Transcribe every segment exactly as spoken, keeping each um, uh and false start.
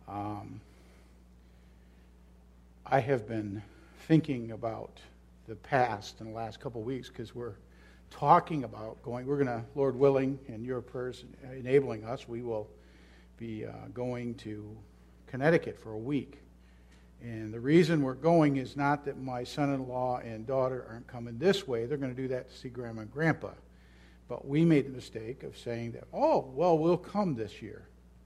Um, I have been thinking about the past in the last couple of weeks because we're talking about going, we're going to, Lord willing, and your prayers enabling us, we will be uh, going to Connecticut for a week. And the reason we're going is not that my son-in-law and daughter aren't coming this way. They're going to do that to see Grandma and Grandpa. But we made the mistake of saying that, oh, well, we'll come this year.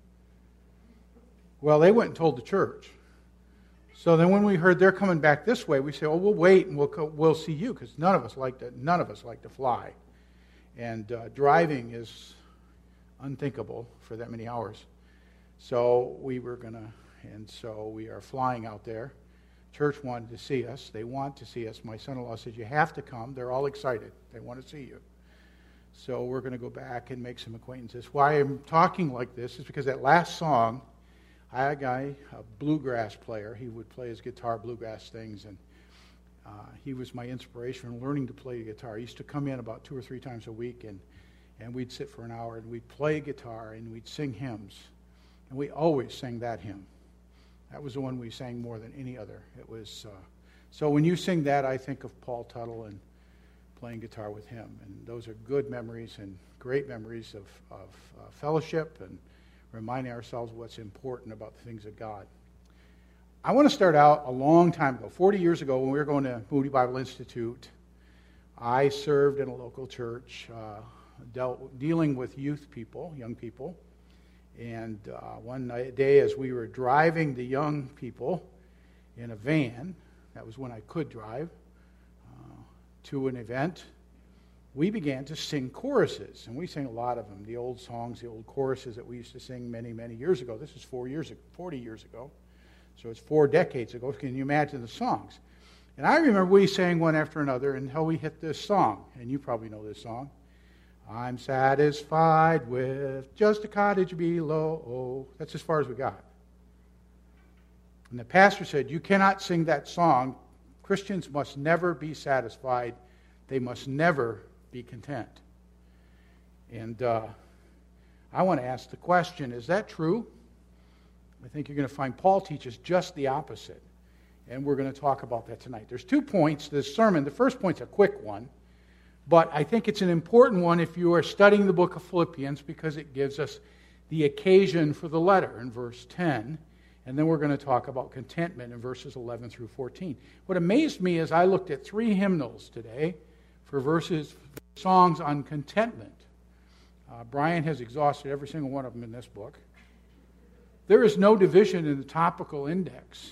Well, they went and told the church. So then when we heard they're coming back this way, we said, oh, we'll wait and we'll co- we'll see you, because none of us like to none of us like to fly. And uh, driving is unthinkable for that many hours. So we were going to, and so we are flying out there. Church wanted to see us. They want to see us. My son-in-law said, you have to come. They're all excited. They want to see you. So we're going to go back and make some acquaintances. Why I'm talking like this is because that last song, I had a guy, a bluegrass player. He would play his guitar, bluegrass things, and uh, he was my inspiration in learning to play the guitar. He used to come in about two or three times a week, and, and we'd sit for an hour, and we'd play guitar, and we'd sing hymns. And we always sang that hymn. That was the one we sang more than any other. It was uh, so when you sing that, I think of Paul Tuttle and playing guitar with him. And those are good memories and great memories of, of uh, fellowship and reminding ourselves what's important about the things of God. I want to start out a long time ago, forty years ago, when we were going to Moody Bible Institute. I served in a local church, uh, dealt, dealing with youth people, young people. And uh, one night, day as we were driving the young people in a van, that was when I could drive, uh, to an event, we began to sing choruses. And we sang a lot of them, the old songs, the old choruses that we used to sing many, many years ago. This is four years, forty years ago. So it's four decades ago. Can you imagine the songs? And I remember we sang one after another until we hit this song. And you probably know this song. I'm satisfied with just a cottage below. That's as far as we got. And the pastor said, you cannot sing that song. Christians must never be satisfied. They must never be content. And uh, I want to ask the question, is that true? I think you're going to find Paul teaches just the opposite. And we're going to talk about that tonight. There's two points to this sermon. The first point's a quick one. But I think it's an important one if you are studying the book of Philippians, because it gives us the occasion for the letter in verse ten. And then we're going to talk about contentment in verses eleven through fourteen. What amazed me is I looked at three hymnals today for verses, songs on contentment. Uh, Brian has exhausted every single one of them in this book. There is no division in the topical index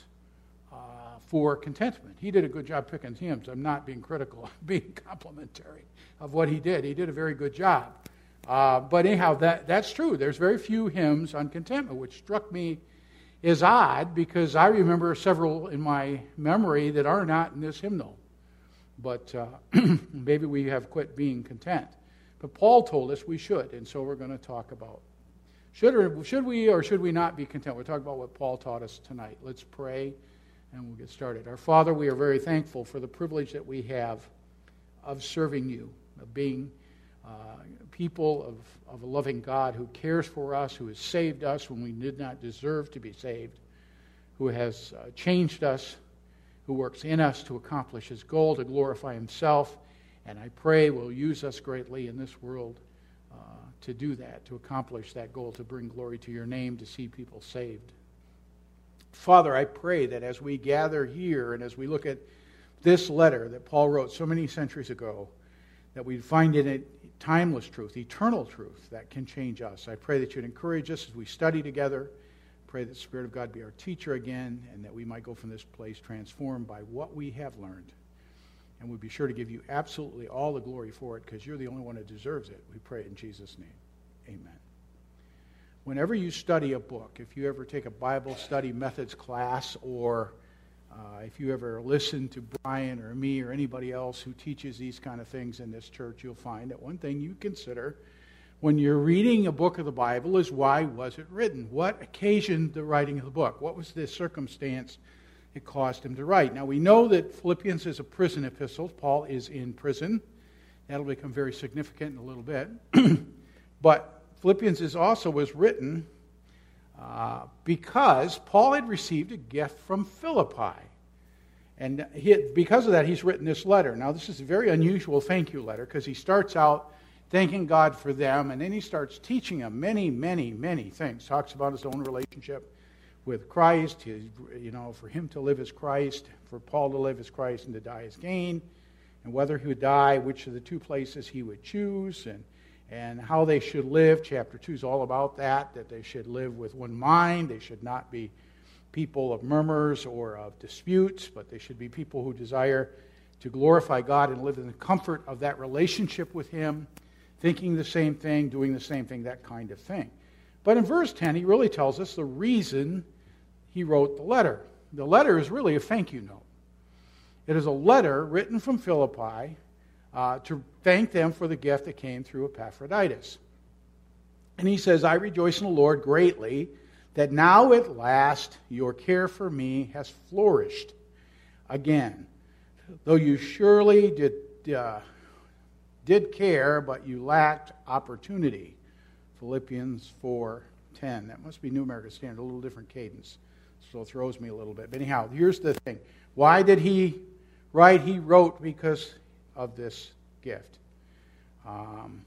for contentment. He did a good job picking hymns. I'm not being critical, I'm being complimentary of what he did. He did a very good job. Uh, but anyhow, that, that's true. There's very few hymns on contentment, which struck me as odd because I remember several in my memory that are not in this hymnal. But uh, maybe we have quit being content. But Paul told us we should, and so we're going to talk about should, or, should we or should we not be content. We're talking about what Paul taught us tonight. Let's pray. And we'll get started. Our Father, we are very thankful for the privilege that we have of serving you, of being uh, people of, of a loving God who cares for us, who has saved us when we did not deserve to be saved, who has uh, changed us, who works in us to accomplish his goal, to glorify himself. And I pray will use us greatly in this world uh, to do that, to accomplish that goal, to bring glory to your name, to see people saved. Father, I pray that as we gather here and as we look at this letter that Paul wrote so many centuries ago, that we'd find in it timeless truth, eternal truth that can change us. I pray that you'd encourage us as we study together. Pray that the Spirit of God be our teacher again, and that we might go from this place transformed by what we have learned. And we'll be sure to give you absolutely all the glory for it, because you're the only one who deserves it. We pray in Jesus' name. Amen. Whenever you study a book, if you ever take a Bible study methods class, or uh, if you ever listen to Brian or me or anybody else who teaches these kind of things in this church, you'll find that one thing you consider when you're reading a book of the Bible is, why was it written? What occasioned the writing of the book? What was the circumstance it caused him to write? Now, we know that Philippians is a prison epistle. Paul is in prison. That'll become very significant in a little bit. But Philippians is also was written uh, because Paul had received a gift from Philippi. And he, because of that, he's written this letter. Now, this is a very unusual thank you letter because he starts out thanking God for them, and then he starts teaching them many, many, many things. Talks about his own relationship with Christ, his, you know, for him to live as Christ, for Paul to live as Christ and to die as gain, and whether he would die, which of the two places he would choose, and, and how they should live. Chapter two is all about that, that they should live with one mind, they should not be people of murmurs or of disputes, but they should be people who desire to glorify God and live in the comfort of that relationship with Him, thinking the same thing, doing the same thing, that kind of thing. But in verse ten, he really tells us the reason he wrote the letter. The letter is really a thank you note. It is a letter written from Philippi uh, to thank them for the gift that came through Epaphroditus. And he says, I rejoice in the Lord greatly that now at last your care for me has flourished again. Though you surely did, uh, did care, but you lacked opportunity. Philippians four ten. That must be New American Standard, a little different cadence. So it throws me a little bit. But anyhow, here's the thing. Why did he write? He wrote because of this gift. Um,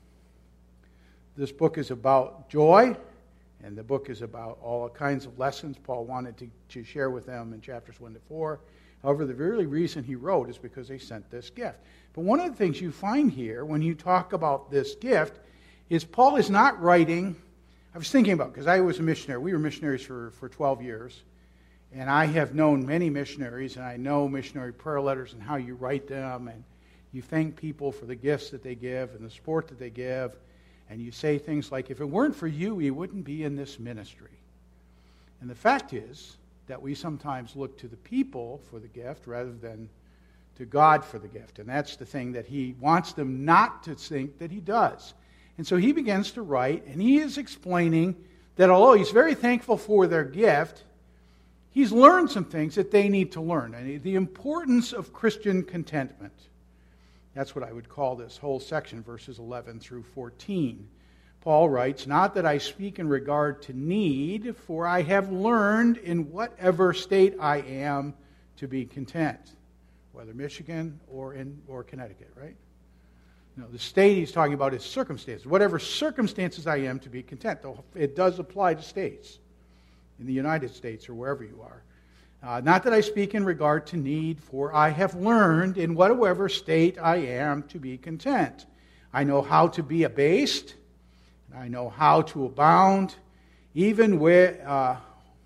this book is about joy. And the book is about all kinds of lessons Paul wanted to, to share with them in chapters one to four. However, the very reason he wrote is because they sent this gift. But one of the things you find here when you talk about this gift is Paul is not writing. I was thinking about, because I was a missionary. We were missionaries for, for twelve years. And I have known many missionaries, and I know missionary prayer letters and how you write them. And you thank people for the gifts that they give and the support that they give. And you say things like, if it weren't for you, we wouldn't be in this ministry. And the fact is that we sometimes look to the people for the gift rather than to God for the gift. And that's the thing that he wants them not to think that he does. And so he begins to write, and he is explaining that although he's very thankful for their gift, he's learned some things that they need to learn. And the importance of Christian contentment. That's what I would call this whole section, verses eleven through fourteen. Paul writes, not that I speak in regard to need, for I have learned in whatever state I am to be content. Whether Michigan or in or Connecticut, right? No, the state he's talking about is circumstances. Whatever circumstances I am to be content. Though it does apply to states, in the United States or wherever you are. Uh, not that I speak in regard to need, for I have learned in whatever state I am to be content. I know how to be abased, and I know how to abound, even where, uh,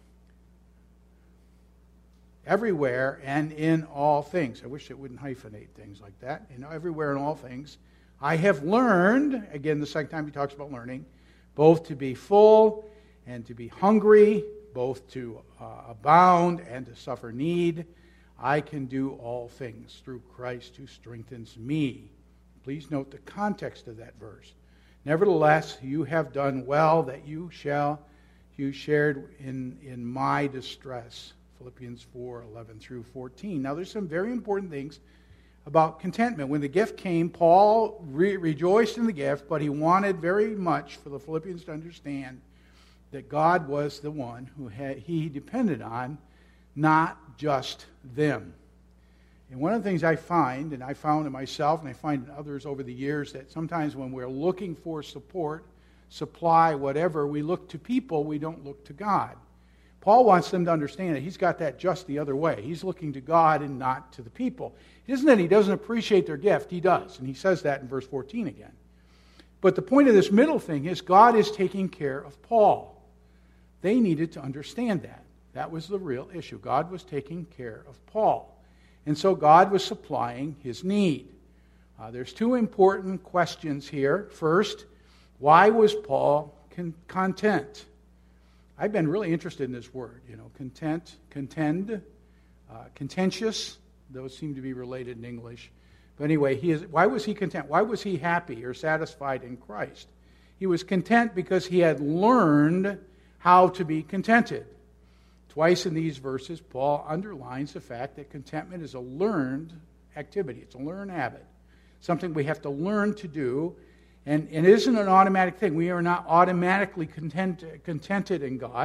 everywhere and in all things. I wish it wouldn't hyphenate things like that. You know, everywhere and all things. I have learned, again, the second time he talks about learning, both to be full and to be hungry, both to uh, abound and to suffer need. I can do all things through Christ who strengthens me. Please note the context of that verse. Nevertheless, you have done well that you shall, you shared in, in my distress. Philippians four, eleven through fourteen. Now there's some very important things about contentment. When the gift came, Paul re- rejoiced in the gift, but he wanted very much for the Philippians to understand that God was the one who had, he depended on, not just them. And one of the things I find, and I found in myself, and I find in others over the years, that sometimes when we're looking for support, supply, whatever, we look to people, we don't look to God. Paul wants them to understand that he's got that just the other way. He's looking to God and not to the people. It isn't that he doesn't appreciate their gift. He does, and he says that in verse fourteen again. But the point of this middle thing is God is taking care of Paul. They needed to understand that. That was the real issue. God was taking care of Paul. And so God was supplying his need. Uh, there's two important questions here. First, why was Paul con- content? I've been really interested in this word, you know, content, contend, uh, contentious. Those seem to be related in English. But anyway, he is, why was he content? Why was he happy or satisfied in Christ? He was content because he had learned how to be contented. Twice in these verses, Paul underlines the fact that contentment is a learned activity. It's a learned habit. Something we have to learn to do. And, and it isn't an automatic thing. We are not automatically content, contented in God.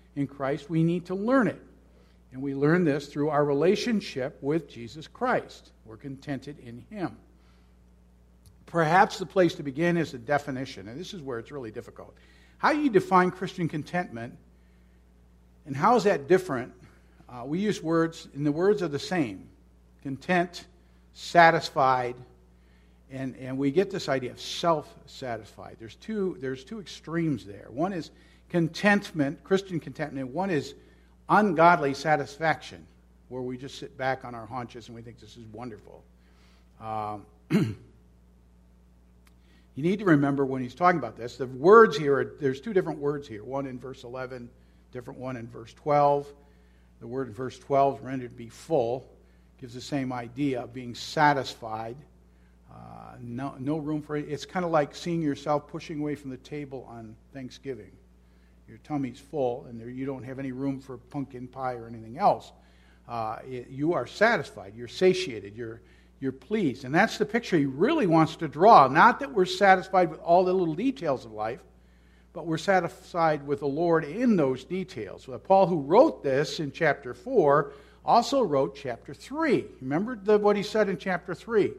in Christ, we need to learn it. And we learn this through our relationship with Jesus Christ. We're contented in Him. Perhaps the place to begin is a definition, and this is where it's really difficult. How do you define Christian contentment, and how is that different? Uh, we use words, and the words are the same. Content, satisfied, and, and we get this idea of self-satisfied. There's two, there's two extremes there. One is contentment, Christian contentment. One is ungodly satisfaction, where we just sit back on our haunches and we think this is wonderful. Um, you need to remember when he's talking about this, the words here, are, there's two different words here. One in verse eleven, different one in verse twelve. The word in verse twelve, rendered be full, gives the same idea of being satisfied. Uh, no, no room for it. It's kind of like seeing yourself pushing away from the table on Thanksgiving. Your tummy's full, and there, you don't have any room for pumpkin pie or anything else. Uh, it, you are satisfied. You're satiated. You're you're pleased, and that's the picture he really wants to draw. Not that we're satisfied with all the little details of life, but we're satisfied with the Lord in those details. Well, Paul, who wrote this in chapter four, also wrote chapter three. Remember the, what he said in chapter three.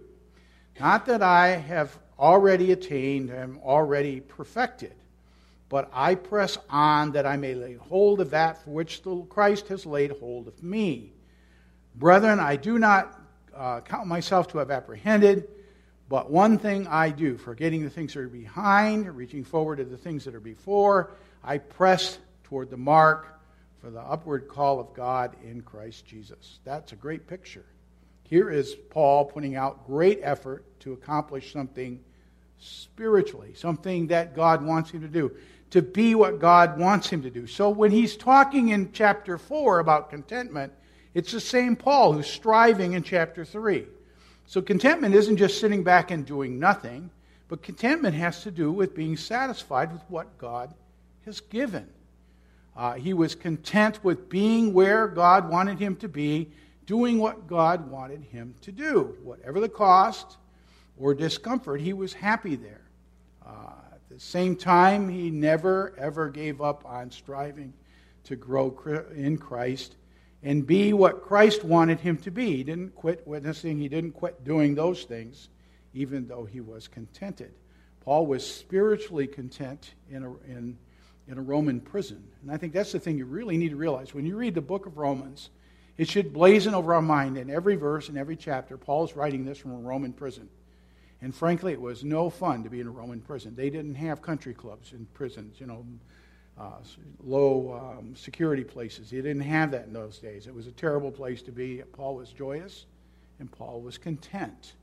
Not that I have already attained, am already perfected, but I press on that I may lay hold of that for which the Christ has laid hold of me. Brethren, I do not uh, count myself to have apprehended, but one thing I do, forgetting the things that are behind, reaching forward to the things that are before, I press toward the mark for the upward call of God in Christ Jesus. That's a great picture. Here is Paul putting out great effort to accomplish something spiritually, something that God wants him to do, to be what God wants him to do. So when he's talking in chapter four about contentment, it's the same Paul who's striving in chapter three. So contentment isn't just sitting back and doing nothing, but contentment has to do with being satisfied with what God has given. Uh, he was content with being where God wanted him to be, doing what God wanted him to do. Whatever the cost or discomfort, he was happy there. Uh, at the same time, he never, ever gave up on striving to grow in Christ and be what Christ wanted him to be. He didn't quit witnessing. He didn't quit doing those things, even though he was contented. Paul was spiritually content in a, in, in a Roman prison. And I think that's the thing you really need to realize. When you read the book of Romans, it should blazon over our mind in every verse, in every chapter. Paul is writing this from a Roman prison. And frankly, it was no fun to be in a Roman prison. They didn't have country clubs in prisons, you know, uh, low um, security places. They didn't have that in those days. It was a terrible place to be. Paul was joyous, and Paul was content.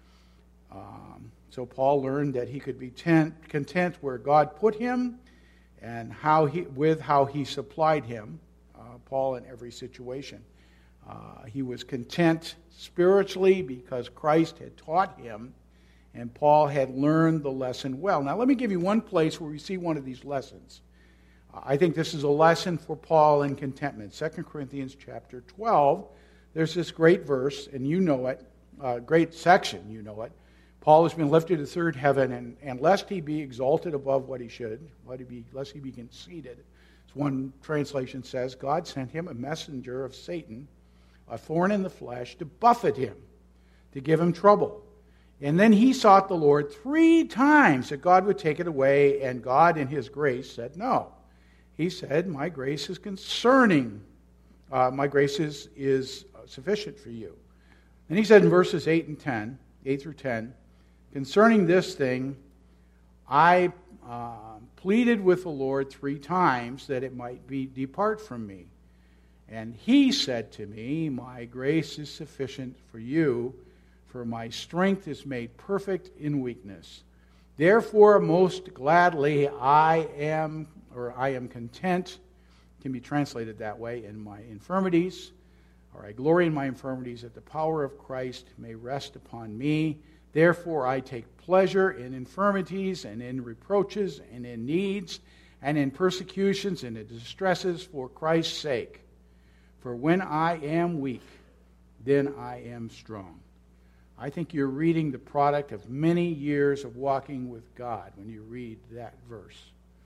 Um, so Paul learned that he could be tent, content where God put him and how he, with how he supplied him, uh, Paul, in every situation. Uh, he was content spiritually because Christ had taught him, and Paul had learned the lesson well. Now, let me give you one place where we see one of these lessons. Uh, I think this is a lesson for Paul in contentment. Second Corinthians chapter twelve, there's this great verse, and you know it, uh, great section, you know it. Paul has been lifted to third heaven, and, and lest he be exalted above what he should, lest he be, lest he be conceited. As one translation says, God sent him a messenger of Satan, a thorn in the flesh, to buffet him, to give him trouble. And then he sought the Lord three times that God would take it away, and God in his grace said no. He said, my grace is concerning, uh, my grace is, is sufficient for you. And he said in verses eight and ten, eight through ten, concerning this thing, I uh, pleaded with the Lord three times that it might be depart from me. And he said to me, my grace is sufficient for you, for my strength is made perfect in weakness. Therefore, most gladly I am, or I am content, can be translated that way, in my infirmities, or I glory in my infirmities, that the power of Christ may rest upon me. Therefore, I take pleasure in infirmities and in reproaches and in needs and in persecutions and in distresses for Christ's sake. For when I am weak, then I am strong. I think you're reading the product of many years of walking with God when you read that verse.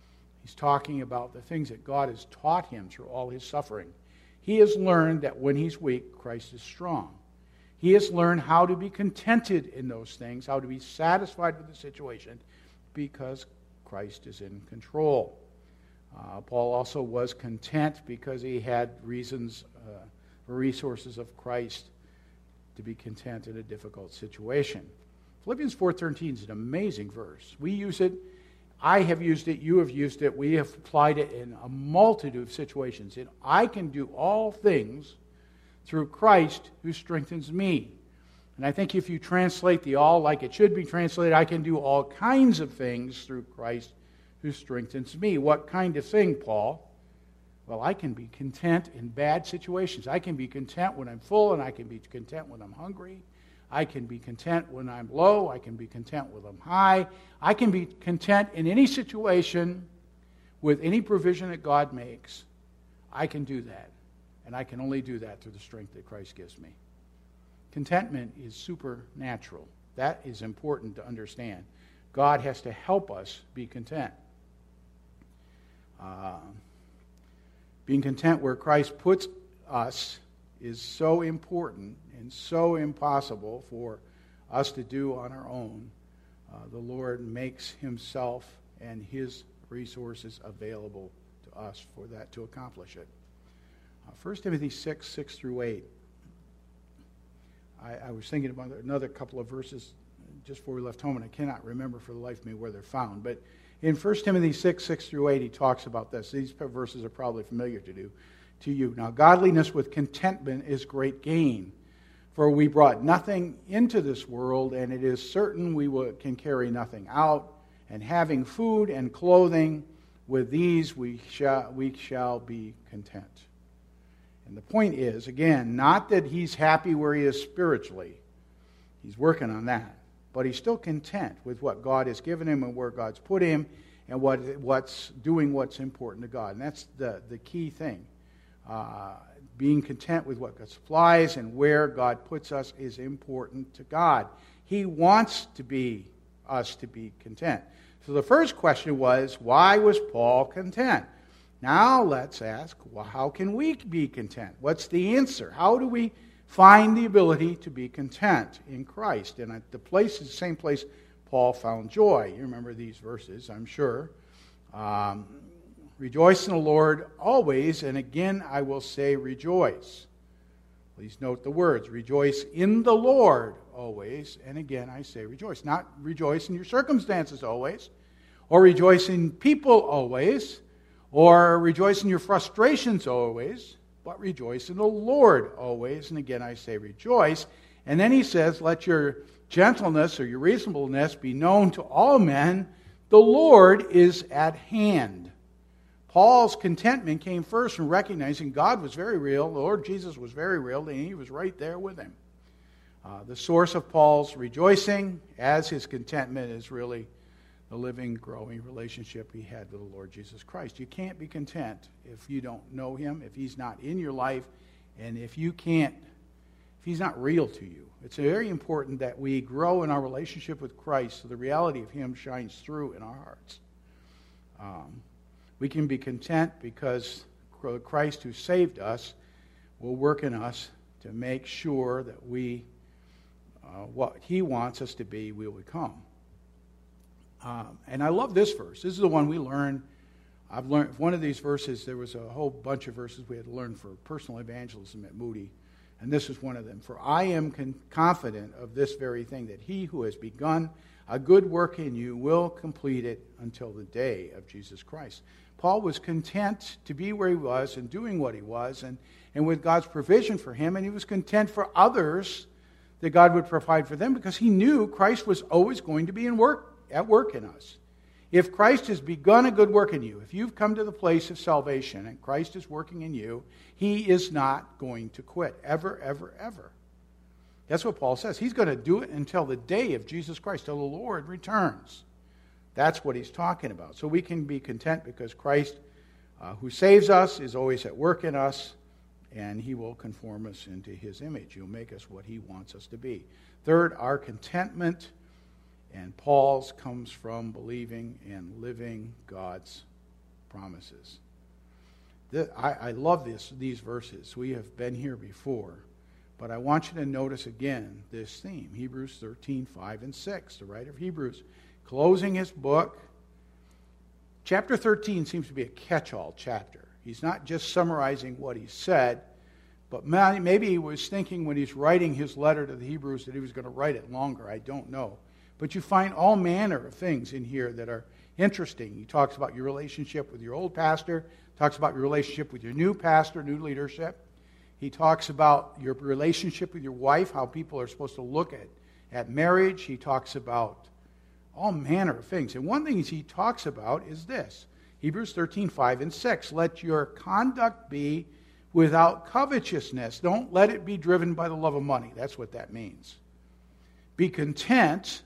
He's talking about the things that God has taught him through all his suffering. He has learned that when he's weak, Christ is strong. He has learned how to be contented in those things, how to be satisfied with the situation, because Christ is in control. Uh, Paul also was content because he had reasons, uh, resources of Christ to be content in a difficult situation. Philippians four thirteen is an amazing verse. We use it. I have used it. You have used it. We have applied it in a multitude of situations. And I can do all things through Christ who strengthens me. And I think if you translate the all like it should be translated, I can do all kinds of things through Christ who strengthens me. What kind of thing, Paul? Well, I can be content in bad situations. I can be content when I'm full, and I can be content when I'm hungry. I can be content when I'm low. I can be content when I'm high. I can be content in any situation with any provision that God makes. I can do that. And I can only do that through the strength that Christ gives me. Contentment is supernatural. That is important to understand. God has to help us be content. Uh, being content where Christ puts us is so important and so impossible for us to do on our own. Uh, the Lord makes himself and his resources available to us for that to accomplish it. Uh, First Timothy six, six through eight. I, I was thinking about another couple of verses just before we left home, and I cannot remember for the life of me where they're found. But in First Timothy six, six through eight, he talks about this. These verses are probably familiar to do. To you. Now, godliness with contentment is great gain, for we brought nothing into this world, and it is certain we will, can carry nothing out. And having food and clothing, with these we shall, we shall be content. And the point is, again, not that he's happy where he is spiritually. He's working on that. But he's still content with what God has given him and where God's put him and what what's doing what's important to God. And that's the, the key thing. Uh, being content with what God supplies and where God puts us is important to God. He wants to be us to be content. So the first question was, why was Paul content? Now let's ask, well, how can we be content? What's the answer? How do we find the ability to be content in Christ? And at the place is the same place Paul found joy. You remember these verses, I'm sure. Um, Rejoice in the Lord always, and again I will say rejoice. Please note the words, rejoice in the Lord always, and again I say rejoice. Not rejoice in your circumstances always, or rejoice in people always, or rejoice in your frustrations always, but rejoice in the Lord always, and again I say rejoice. And then he says, let your gentleness or your reasonableness be known to all men. The Lord is at hand. Paul's contentment came first from recognizing God was very real, the Lord Jesus was very real, and he was right there with him. Uh, the source of Paul's rejoicing, as his contentment, is really the living, growing relationship he had with the Lord Jesus Christ. You can't be content if you don't know him, if he's not in your life, and if you can't, if he's not real to you. It's very important that we grow in our relationship with Christ so the reality of him shines through in our hearts. Um, We can be content because Christ who saved us will work in us to make sure that we, uh, what he wants us to be, will become. Um, and I love this verse. This is the one we learn. I've learned one of these verses. There was a whole bunch of verses we had to learn for personal evangelism at Moody. And this is one of them. For I am con- confident of this very thing, that he who has begun a good work in you will complete it until the day of Jesus Christ. Paul was content to be where he was and doing what he was and, and with God's provision for him, and he was content for others that God would provide for them because he knew Christ was always going to be in work, at work in us. If Christ has begun a good work in you, if you've come to the place of salvation and Christ is working in you, he is not going to quit, ever, ever, ever. That's what Paul says. He's going to do it until the day of Jesus Christ, till the Lord returns. That's what he's talking about. So we can be content because Christ, uh, who saves us, is always at work in us, and he will conform us into his image. He'll make us what he wants us to be. Third, our contentment, and Paul's, comes from believing and living God's promises. The, I, I love this, these verses. We have been here before. But I want you to notice again this theme. Hebrews thirteen, five and six. The writer of Hebrews, closing his book. Chapter thirteen seems to be a catch-all chapter. He's not just summarizing what he said, but maybe he was thinking when he's writing his letter to the Hebrews that he was going to write it longer. I don't know. But you find all manner of things in here that are interesting. He talks about your relationship with your old pastor, talks about your relationship with your new pastor, new leadership. He talks about your relationship with your wife, how people are supposed to look at, at marriage. He talks about all manner of things. And one thing he talks about is this. Hebrews thirteen, five and six. Let your conduct be without covetousness. Don't let it be driven by the love of money. That's what that means. Be content,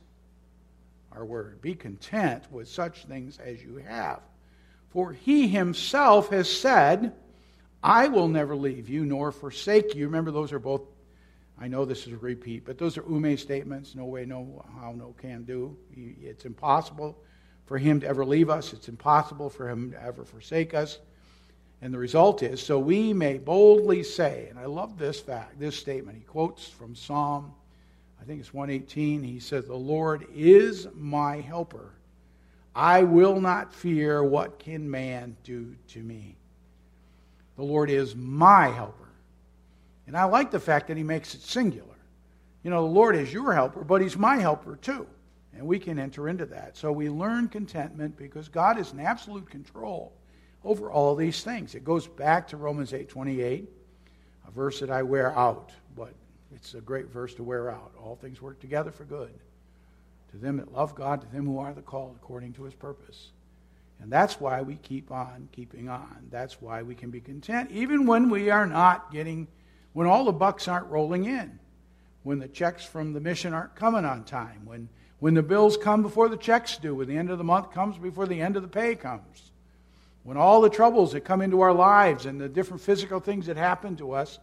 our word, be content with such things as you have. For he himself has said, I will never leave you nor forsake you. Remember, those are both, I know this is a repeat, but those are ume statements. No way, no how, no can do. It's impossible for him to ever leave us. It's impossible for him to ever forsake us. And the result is, so we may boldly say, and I love this fact, this statement. He quotes from Psalm, I think it's one eighteen. He says, the Lord is my helper. I will not fear what can man do to me. The Lord is my helper. And I like the fact that he makes it singular. You know, the Lord is your helper, but he's my helper too. And we can enter into that. So we learn contentment because God is in absolute control over all these things. It goes back to Romans eight twenty-eight, a verse that I wear out, but it's a great verse to wear out. All things work together for good to them that love God, to them who are the called according to his purpose. And that's why we keep on keeping on. That's why we can be content, even when we are not getting, when all the bucks aren't rolling in, when the checks from the mission aren't coming on time, when, when the bills come before the checks do, when the end of the month comes before the end of the pay comes, when all the troubles that come into our lives and the different physical things that happen to us,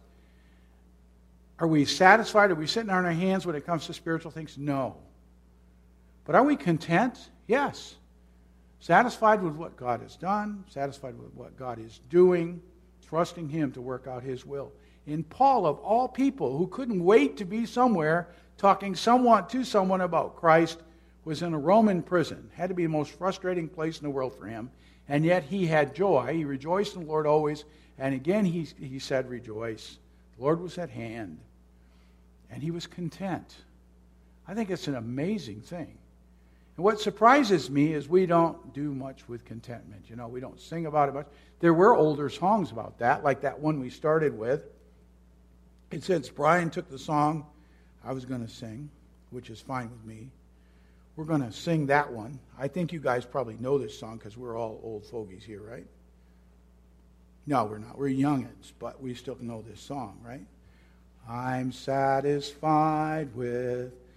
are we satisfied? Are we sitting on our hands when it comes to spiritual things? No. But are we content? Yes. Satisfied with what God has done, satisfied with what God is doing, trusting him to work out his will. And Paul, of all people, who couldn't wait to be somewhere talking somewhat to someone about Christ, was in a Roman prison. Had to be the most frustrating place in the world for him. And yet he had joy. He rejoiced in the Lord always. And again he, he said, rejoice. The Lord was at hand. And he was content. I think it's an amazing thing. And what surprises me is we don't do much with contentment. You know, we don't sing about it much. There were older songs about that, like that one we started with. And since Brian took the song I was going to sing, which is fine with me, we're going to sing that one. I think you guys probably know this song because we're all old fogies here, right? No, we're not. We're youngins, but we still know this song, right? I'm satisfied with